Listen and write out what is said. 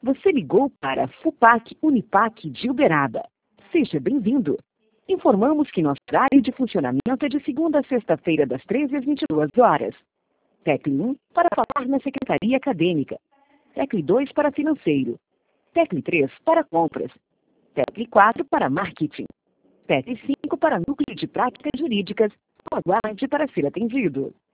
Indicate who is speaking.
Speaker 1: Você ligou para a FUPAC Unipac de Uberaba. Seja bem-vindo. Informamos que nosso horário de funcionamento é de segunda a sexta-feira, das 13 às 22 horas. Tecle 1 para falar na Secretaria Acadêmica. Tecle 2 para financeiro. Tecle 3 para compras. Tecle 4 para marketing. Tecle 5 para núcleo de práticas jurídicas. Aguarde para ser atendido.